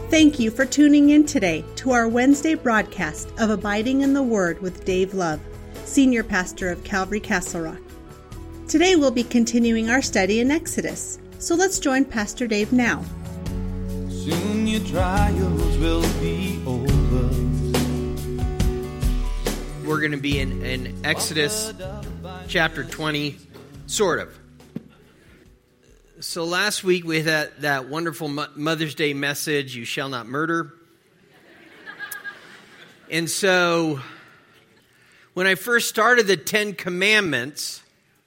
Thank you for tuning in today to our Wednesday broadcast of Abiding in the Word with Dave Love, Senior Pastor of Calvary Castle Rock. Today we'll be continuing our study in Exodus, so let's join Pastor Dave now. Soon your trials will be over. We're going to be in Exodus chapter 20, sort of. So last week we had that wonderful Mother's Day message, you shall not murder. And so when I first started the 10 Commandments,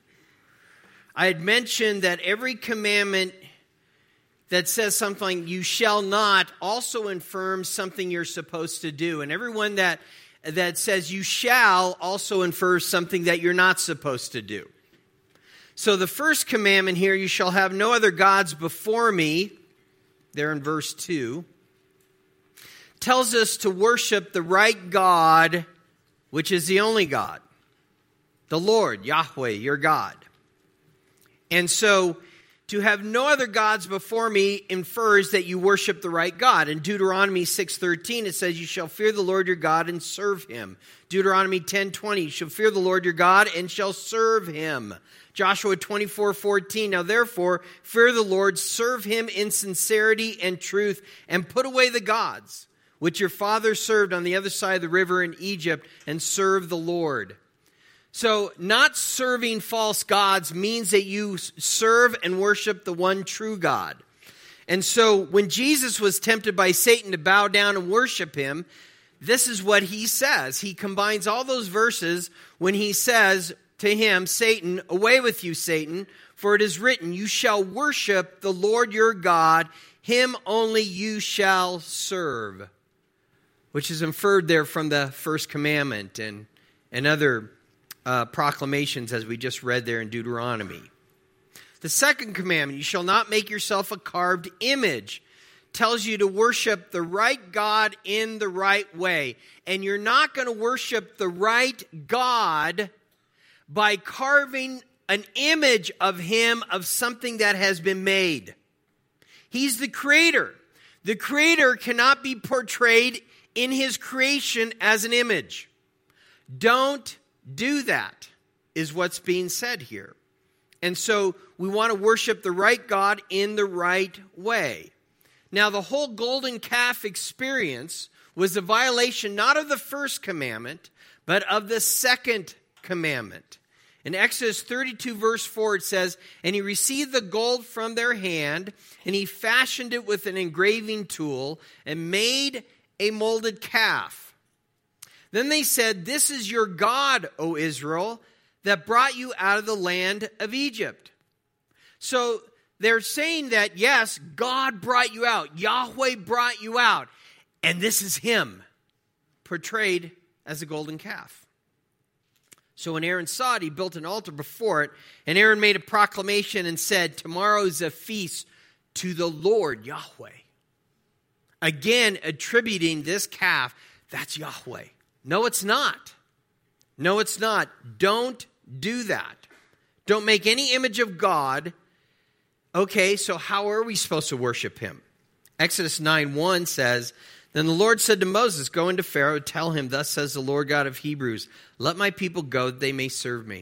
I had mentioned that every commandment that says something you shall not also infers something you're supposed to do. And everyone that says you shall also infers something that you're not supposed to do. So the first commandment here, you shall have no other gods before me, there in verse 2, tells us to worship the right God, which is the only God, the Lord, Yahweh, your God. And so to have no other gods before me infers that you worship the right God. In Deuteronomy 6:13, it says, you shall fear the Lord your God and serve him. Deuteronomy 10:20, you shall fear the Lord your God and shall serve him. Joshua 24:14, now therefore, fear the Lord, serve him in sincerity and truth, and put away the gods which your fathers served on the other side of the river in Egypt, and serve the Lord. So, not serving false gods means that you serve and worship the one true God. And so, when Jesus was tempted by Satan to bow down and worship him, this is what he says. He combines all those verses when he says to him, Satan, away with you, Satan, for it is written, you shall worship the Lord your God, him only you shall serve. Which is inferred there from the first commandment and other proclamations as we just read there in Deuteronomy. The second commandment, you shall not make yourself a carved image, tells you to worship the right God in the right way. And you're not going to worship the right God by carving an image of him of something that has been made. He's the creator. The creator cannot be portrayed in his creation as an image. Don't do that, is what's being said here. And so we want to worship the right God in the right way. Now, the whole golden calf experience was a violation not of the first commandment, but of the second commandment. In Exodus 32 verse 4 it says, and he received the gold from their hand, and he fashioned it with an engraving tool, and made a molded calf. Then they said, this is your God, O Israel, that brought you out of the land of Egypt. So they're saying that, yes, God brought you out. Yahweh brought you out. And this is him, portrayed as a golden calf. So when Aaron saw it, he built an altar before it. And Aaron made a proclamation and said, tomorrow is a feast to the Lord, Yahweh. Again, attributing this calf, that's Yahweh. No, it's not. No, it's not. Don't do that. Don't make any image of God. Okay, so how are we supposed to worship him? Exodus 9:1 says, then the Lord said to Moses, go into Pharaoh, tell him, thus says the Lord God of Hebrews, let my people go that they may serve me.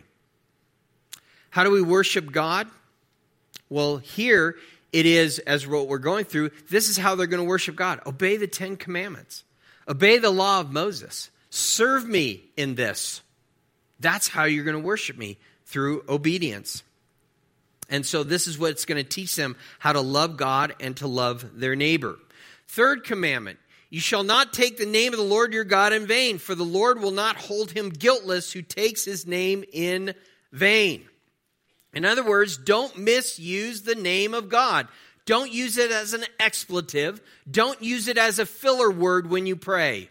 How do we worship God? Well, here it is, as what we're going through, this is how they're going to worship God. Obey the 10 Commandments. Obey the law of Moses. Serve me in this. That's how you're going to worship me, through obedience. And so this is what's going to teach them how to love God and to love their neighbor. Third commandment, you shall not take the name of the Lord your God in vain, for the Lord will not hold him guiltless who takes his name in vain. In other words, don't misuse the name of God. Don't use it as an expletive. Don't use it as a filler word when you pray.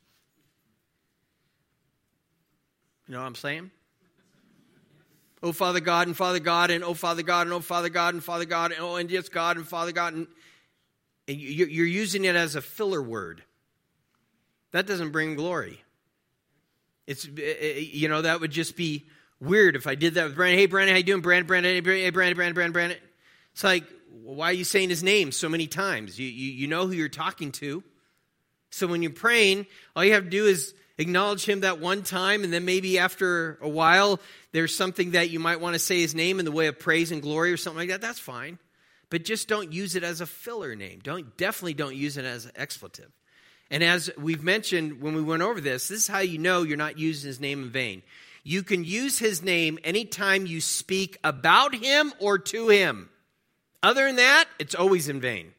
You know what I'm saying? Oh, Father God, and Father God, and oh, Father God, and oh, Father God, and Father God, and oh, and yes, God, and Father God. And you're using it as a filler word. That doesn't bring glory. It's, that would just be weird if I did that with Brandon. Hey, Brandon, how you doing? Brandon, hey, Brandon. It's like, why are you saying his name so many times? You know who you're talking to. So when you're praying, all you have to do is acknowledge him that one time, and then maybe after a while, there's something that you might want to say his name in the way of praise and glory or something like that. That's fine. But just don't use it as a filler name. Definitely don't use it as an expletive. And as we've mentioned when we went over this is how you know you're not using his name in vain. You can use his name anytime you speak about him or to him. Other than that, it's always in vain.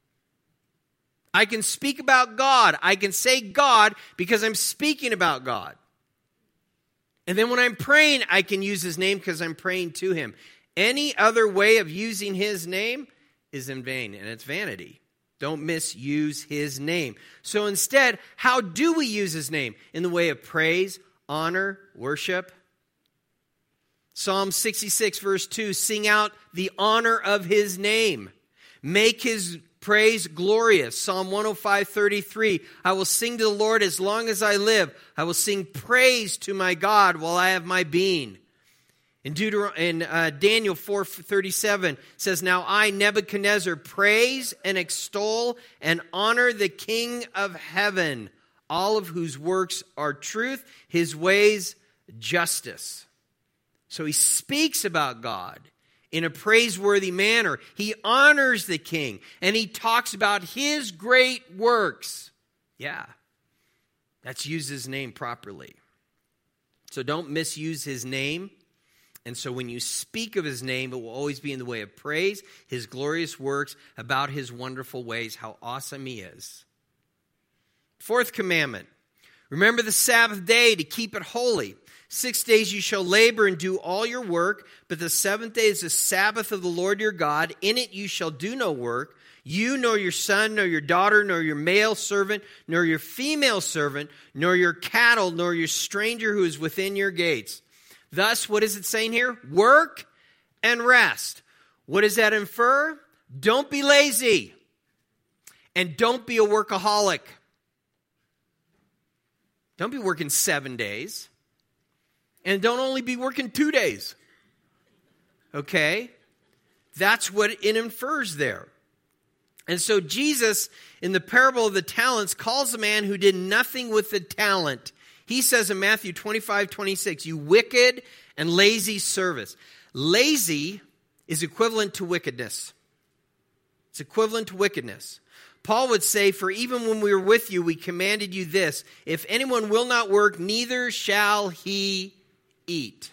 I can speak about God. I can say God because I'm speaking about God. And then when I'm praying, I can use his name because I'm praying to him. Any other way of using his name is in vain, and it's vanity. Don't misuse his name. So instead, how do we use his name? In the way of praise, honor, worship. Psalm 66 verse 2, sing out the honor of his name. Make his praise glorious. Psalm 105:33, I will sing to the Lord as long as I live. I will sing praise to my God while I have my being. In Daniel 4:37 says, now I, Nebuchadnezzar, praise and extol and honor the King of heaven, all of whose works are truth, his ways justice. So he speaks about God in a praiseworthy manner. He honors the king, and he talks about his great works. Yeah, that's use his name properly. So don't misuse his name. And so when you speak of his name, it will always be in the way of praise, his glorious works, about his wonderful ways, how awesome he is. Fourth commandment, remember the Sabbath day to keep it holy. 6 days you shall labor and do all your work, but the seventh day is the Sabbath of the Lord your God. In it you shall do no work, you nor your son, nor your daughter, nor your male servant, nor your female servant, nor your cattle, nor your stranger who is within your gates. Thus, what is it saying here? Work and rest. What does that infer? Don't be lazy. And don't be a workaholic. Don't be working 7 days. And don't only be working 2 days. Okay? That's what it infers there. And so Jesus, in the parable of the talents, calls the man who did nothing with the talent. He says in Matthew 25:26, you wicked and lazy servants. Lazy is equivalent to wickedness. It's equivalent to wickedness. Paul would say, for even when we were with you, we commanded you this, if anyone will not work, neither shall he eat.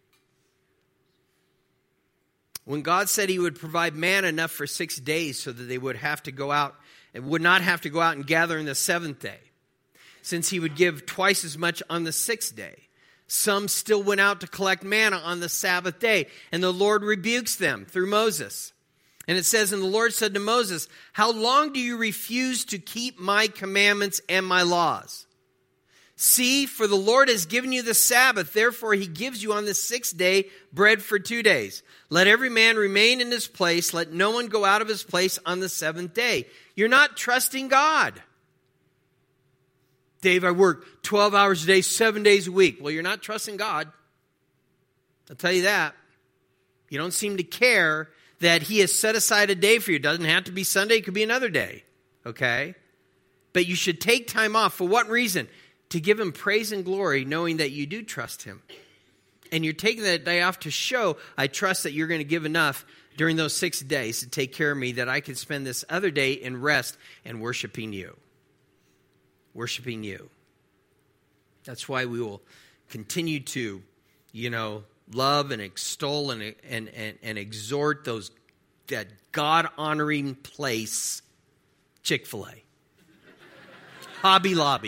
When God said he would provide manna enough for 6 days so that they would have to go out and would not have to go out and gather in the seventh day, since he would give twice as much on the sixth day. Some still went out to collect manna on the Sabbath day, and the Lord rebukes them through Moses. And it says, and the Lord said to Moses, how long do you refuse to keep my commandments and my laws? See, for the Lord has given you the Sabbath, therefore he gives you on the sixth day bread for 2 days. Let every man remain in his place, let no one go out of his place on the seventh day. You're not trusting God. Dave, I work 12 hours a day, 7 days a week. Well, you're not trusting God. I'll tell you that. You don't seem to care that he has set aside a day for you. It doesn't have to be Sunday. It could be another day. Okay? But you should take time off. For what reason? To give him praise and glory, knowing that you do trust him. And you're taking that day off to show, I trust that you're going to give enough during those 6 days to take care of me, that I can spend this other day in rest and worshiping you. Worshiping you. That's why we will continue to, love and extol and exhort that God-honoring place, Chick-fil-A. Hobby Lobby.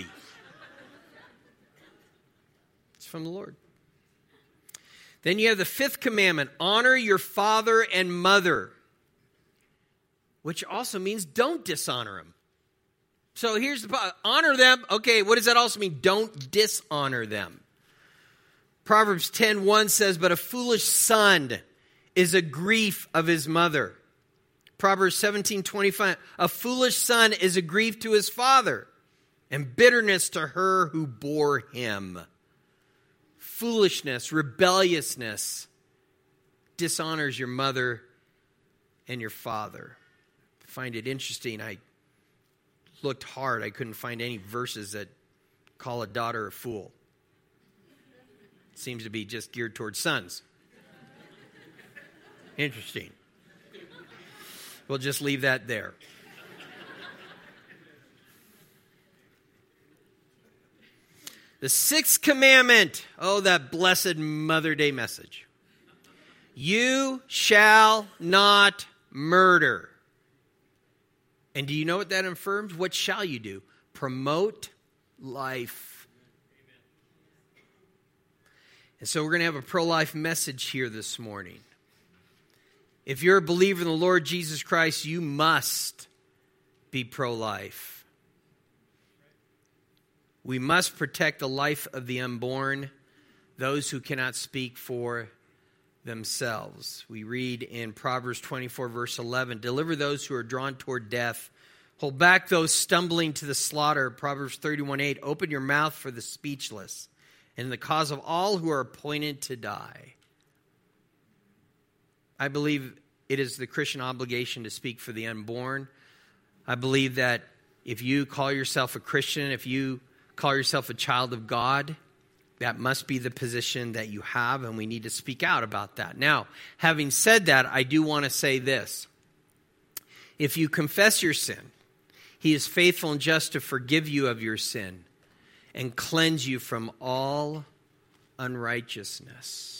It's from the Lord. Then you have the fifth commandment, honor your father and mother, which also means don't dishonor them. So here's the part. Honor them. Okay, what does that also mean? Don't dishonor them. Proverbs 10:1 says, but a foolish son is a grief of his mother. Proverbs 17:25, a foolish son is a grief to his father, and bitterness to her who bore him. Foolishness, rebelliousness dishonors your mother and your father. I find it interesting. I looked hard. I couldn't find any verses that call a daughter a fool. It seems to be just geared towards sons. Interesting. We'll just leave that there. The sixth commandment. Oh, that blessed Mother Day message. You shall not murder. And do you know what that affirms? What shall you do? Promote life. And so we're going to have a pro-life message here this morning. If you're a believer in the Lord Jesus Christ, you must be pro-life. We must protect the life of the unborn, those who cannot speak for themselves. We read in Proverbs 24, verse 11, deliver those who are drawn toward death. Hold back those stumbling to the slaughter. Proverbs 31:8, open your mouth for the speechless, and in the cause of all who are appointed to die. I believe it is the Christian obligation to speak for the unborn. I believe that if you call yourself a Christian, if you call yourself a child of God, that must be the position that you have, and we need to speak out about that. Now, having said that, I do want to say this. If you confess your sin, He is faithful and just to forgive you of your sin and cleanse you from all unrighteousness.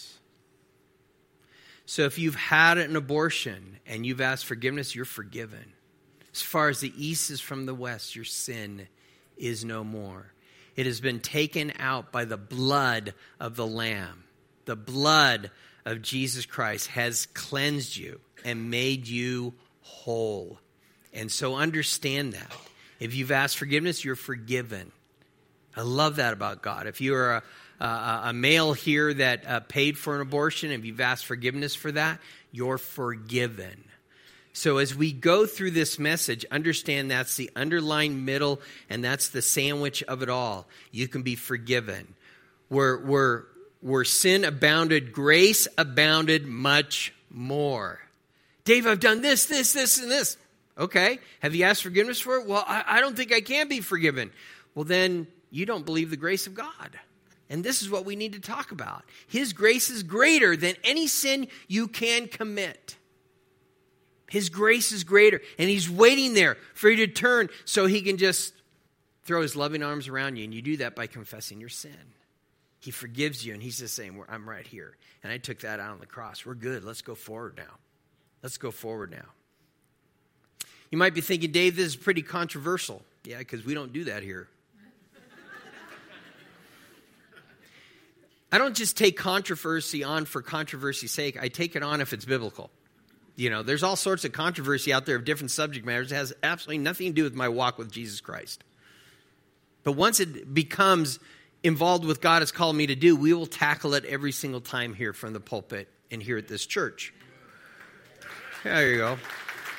So if you've had an abortion and you've asked forgiveness, you're forgiven. As far as the east is from the west, your sin is no more. It has been taken out by the blood of the Lamb. The blood of Jesus Christ has cleansed you and made you whole. And so understand that. If you've asked forgiveness, you're forgiven. I love that about God. If you're a male here that paid for an abortion, if you've asked forgiveness for that, you're forgiven. So as we go through this message, understand that's the underlying middle, and that's the sandwich of it all. You can be forgiven. Where sin abounded, grace abounded much more. Dave, I've done this, and this. Okay, have you asked forgiveness for it? Well, I don't think I can be forgiven. Well, then you don't believe the grace of God. And this is what we need to talk about. His grace is greater than any sin you can commit. His grace is greater, and He's waiting there for you to turn so He can just throw His loving arms around you, and you do that by confessing your sin. He forgives you, and He's just saying, I'm right here. And I took that out on the cross. We're good. Let's go forward now. Let's go forward now. You might be thinking, Dave, this is pretty controversial. Yeah, because we don't do that here. I don't just take controversy on for controversy's sake. I take it on if it's biblical. You know, there's all sorts of controversy out there of different subject matters. It has absolutely nothing to do with my walk with Jesus Christ. But once it becomes involved with God has called me to do, we will tackle it every single time here from the pulpit and here at this church. There you go.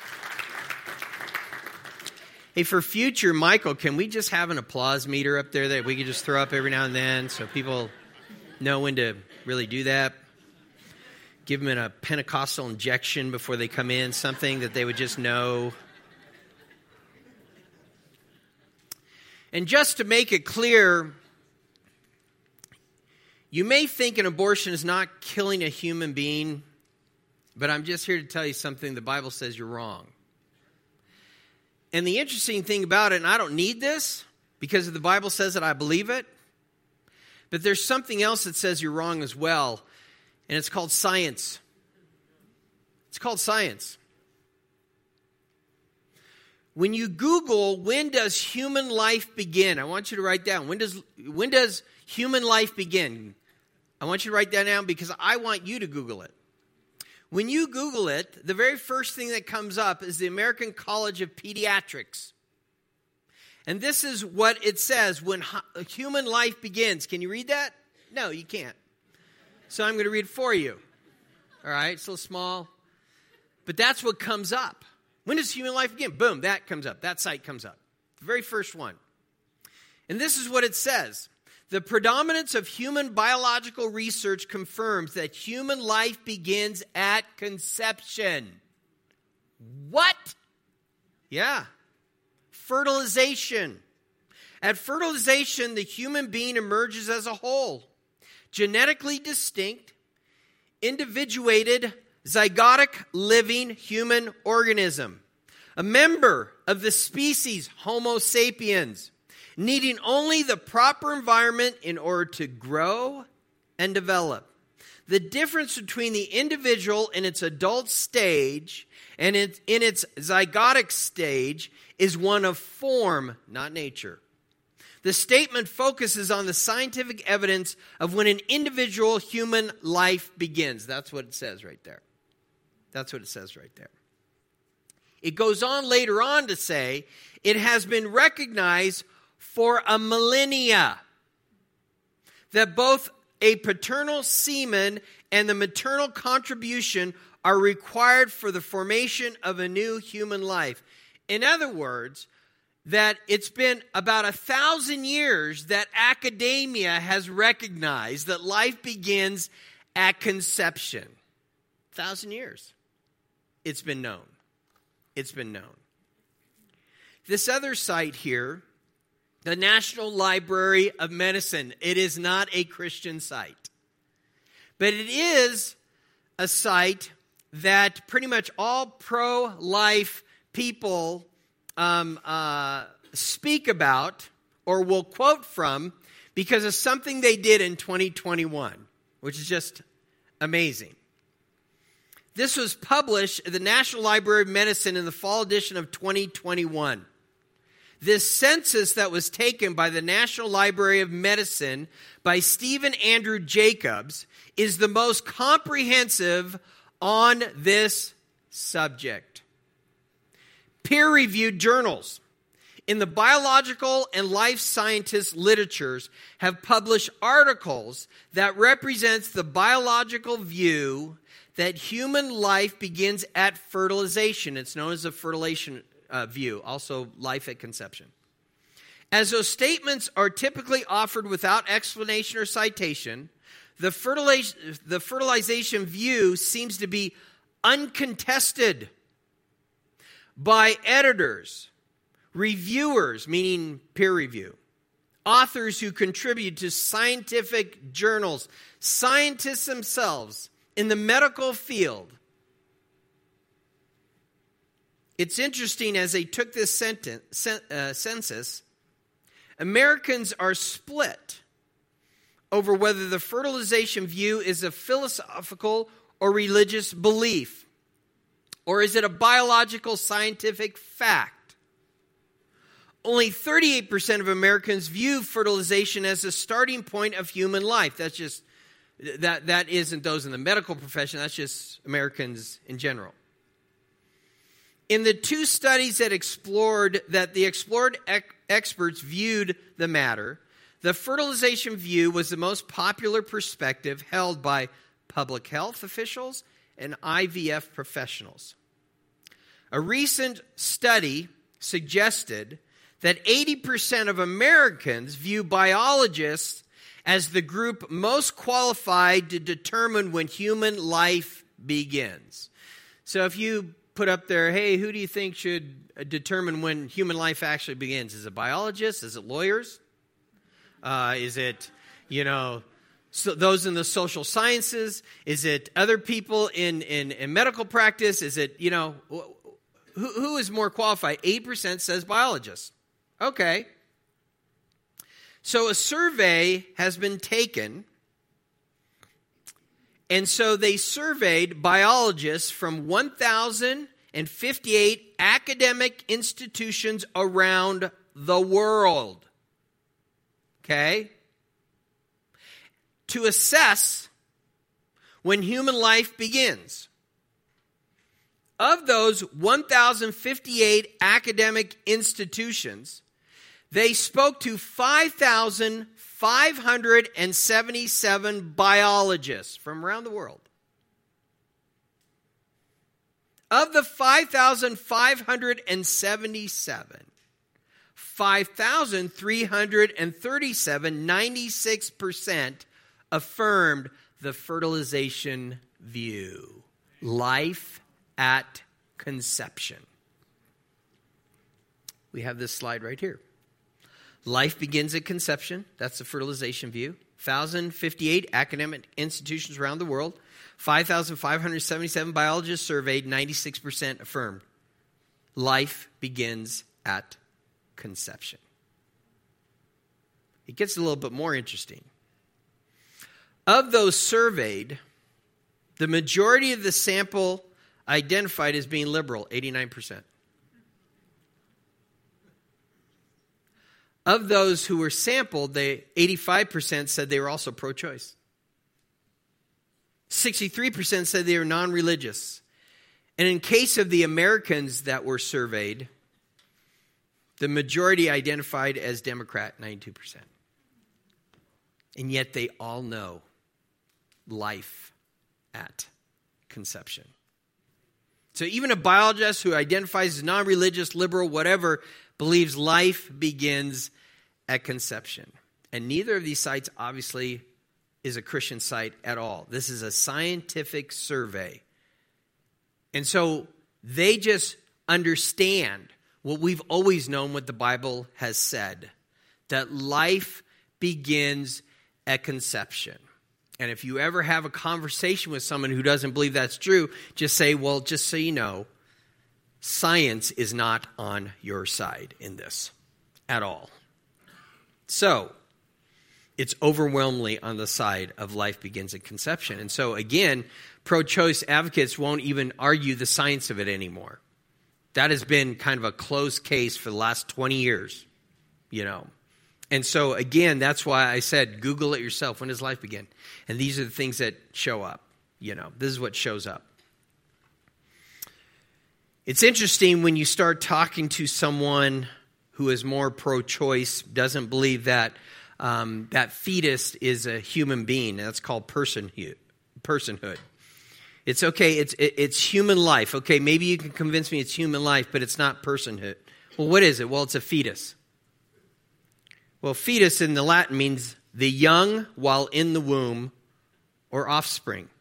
Hey, for future, Michael, can we just have an applause meter up there that we could just throw up every now and then so people know when to really do that? Give them a Pentecostal injection before they come in, something that they would just know. And just to make it clear, you may think an abortion is not killing a human being, but I'm just here to tell you something. The Bible says you're wrong. And the interesting thing about it, and I don't need this because the Bible says it, I believe it, but there's something else that says you're wrong as well, and it's called science. It's called science. When you Google, when does human life begin? I want you to write down, when does human life begin? I want you to write that down because I want you to Google it. When you Google it, the very first thing that comes up is the American College of Pediatrics. And this is what it says when human life begins. Can you read that? No, you can't. So I'm going to read it for you. All right, it's a little small. But that's what comes up. When does human life begin? Boom, that comes up. That site comes up. The very first one. And this is what it says. The predominance of human biological research confirms that human life begins at conception. What? Yeah. Fertilization. At fertilization, the human being emerges as a whole, genetically distinct, individuated, zygotic, living human organism, a member of the species Homo sapiens, needing only the proper environment in order to grow and develop. The difference between the individual in its adult stage and in its zygotic stage is one of form, not nature. The statement focuses on the scientific evidence of when an individual human life begins. That's what it says right there. That's what it says right there. It goes on later on to say it has been recognized for a millennia that both a paternal semen and the maternal contribution are required for the formation of a new human life. In other words, that it's been about 1,000 years that academia has recognized that life begins at conception. 1,000 years. It's been known. It's been known. This other site here, the National Library of Medicine, it is not a Christian site. But it is a site that pretty much all pro-life people speak about or will quote from because of something they did in 2021, which is just amazing. This was published at the National Library of Medicine in the fall edition of 2021. This census that was taken by the National Library of Medicine by Stephen Andrew Jacobs is the most comprehensive on this subject. Peer-reviewed journals in the biological and life scientist literatures have published articles that represents the biological view that human life begins at fertilization. It's known as the fertilization view, also life at conception. As those statements are typically offered without explanation or citation, the fertilization view seems to be uncontested by editors, reviewers, meaning peer review, authors who contribute to scientific journals, scientists themselves in the medical field. It's interesting, as they took this census, Americans are split over whether the fertilization view is a philosophical or religious belief, or is it a biological scientific fact. Only 38% of Americans view fertilization as a starting point of human life. That's just, that isn't those in the medical profession, that's just Americans in general. In the two studies that the explored experts viewed the matter, the fertilization view was the most popular perspective held by public health officials and IVF professionals. A recent study suggested that 80% of Americans view biologists as the group most qualified to determine when human life begins. So if you put up there, hey, who do you think should determine when human life actually begins? Is it biologists? Is it lawyers? Is it, so those in the social sciences? Is it other people in medical practice? Is it, who is more qualified? 8% says biologists. Okay. So a survey has been taken, and so they surveyed biologists from 1,058 academic institutions around the world. Okay? To assess when human life begins. Of those 1,058 academic institutions, they spoke to 5,577 biologists from around the world. Of the 5,577, 5,337, 96%, affirmed the fertilization view. Life at conception. We have this slide right here. Life begins at conception. That's the fertilization view. 1,058 academic institutions around the world. 5,577 biologists surveyed. 96% affirmed. Life begins at conception. It gets a little bit more interesting. Of those surveyed, the majority of the sample identified as being liberal, 89%. Of those who were sampled, 85% said they were also pro-choice. 63% said they were non-religious. And in case of the Americans that were surveyed, the majority identified as Democrat, 92%. And yet they all know life at conception. So even a biologist who identifies as non-religious, liberal, whatever, believes life begins at conception. And neither of these sites obviously is a Christian site at all. This is a scientific survey. And so they just understand what we've always known, what the Bible has said, that life begins at conception. And if you ever have a conversation with someone who doesn't believe that's true, just say, well, just so you know, science is not on your side in this at all. So, it's overwhelmingly on the side of life begins at conception. And so, again, pro-choice advocates won't even argue the science of it anymore. That has been kind of a closed case for the last 20 years, you know. And so, again, that's why I said, Google it yourself. When does life begin? And these are the things that show up, you know. This is what shows up. It's interesting when you start talking to someone who is more pro-choice, doesn't believe that that fetus is a human being. That's called personhood. It's okay, it's human life. Okay, maybe you can convince me it's human life, but it's not personhood. Well, what is it? Well, it's a fetus. Well, fetus in the Latin means the young while in the womb or offspring.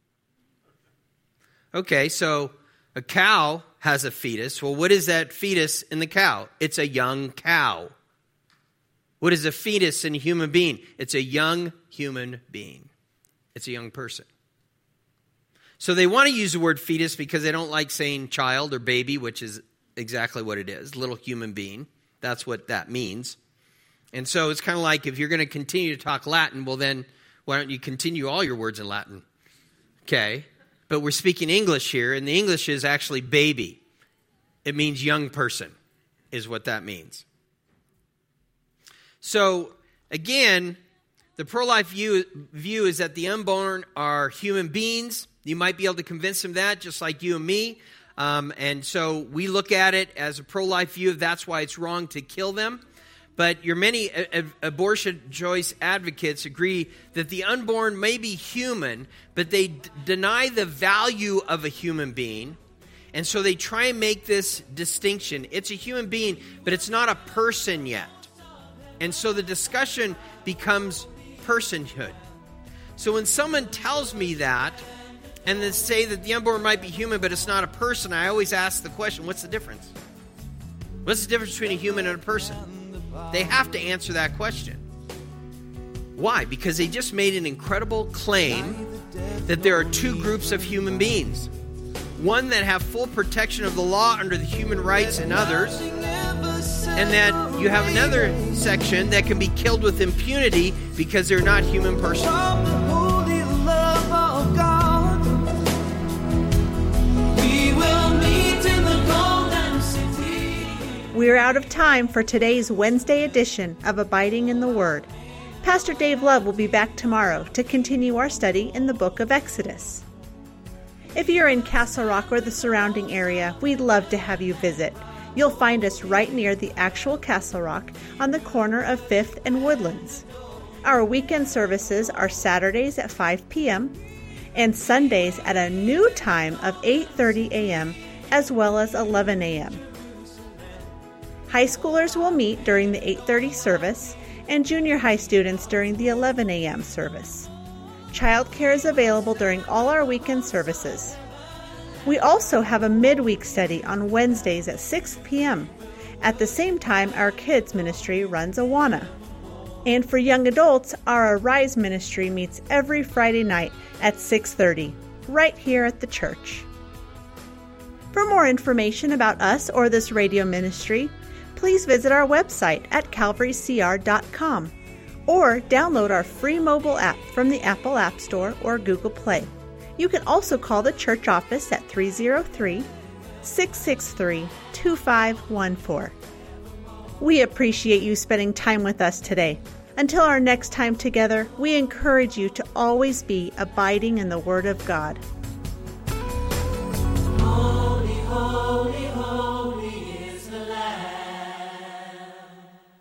Okay, so a cow has a fetus. Well, what is that fetus in the cow? It's a young cow. What is a fetus in a human being? It's a young human being. It's a young person. So they want to use the word fetus because they don't like saying child or baby, which is exactly what it is, little human being. That's what that means. And so it's kind of like if you're going to continue to talk Latin, well then, why don't you continue all your words in Latin? Okay. But we're speaking English here, and the English is actually baby. It means young person, is what that means. So, again, the pro-life view is that the unborn are human beings. You might be able to convince them that, just like you and me. And so we look at it as a pro-life view. That's why it's wrong to kill them. But your many abortion choice advocates agree that the unborn may be human, but they deny the value of a human being. And so they try and make this distinction. It's a human being, but it's not a person yet. And so the discussion becomes personhood. So when someone tells me that, and they say that the unborn might be human, but it's not a person, I always ask the question, what's the difference? What's the difference between a human and a person? They have to answer that question. Why? Because they just made an incredible claim that there are two groups of human beings. One that have full protection of the law under the human rights and others, and that you have another section that can be killed with impunity because they're not human persons. We're out of time for today's Wednesday edition of Abiding in the Word. Pastor Dave Love will be back tomorrow to continue our study in the book of Exodus. If you're in Castle Rock or the surrounding area, we'd love to have you visit. You'll find us right near the actual Castle Rock on the corner of 5th and Woodlands. Our weekend services are Saturdays at 5 p.m. and Sundays at a new time of 8:30 a.m. as well as 11 a.m. High schoolers will meet during the 8:30 service and junior high students during the 11 a.m. service. Childcare is available during all our weekend services. We also have a midweek study on Wednesdays at 6 p.m. At the same time, our kids ministry runs Awana. And for young adults, our Arise ministry meets every Friday night at 6:30, right here at the church. For more information about us or this radio ministry, please visit our website at calvarycr.com or download our free mobile app from the Apple App Store or Google Play. You can also call the church office at 303-663-2514. We appreciate you spending time with us today. Until our next time together, we encourage you to always be abiding in the Word of God.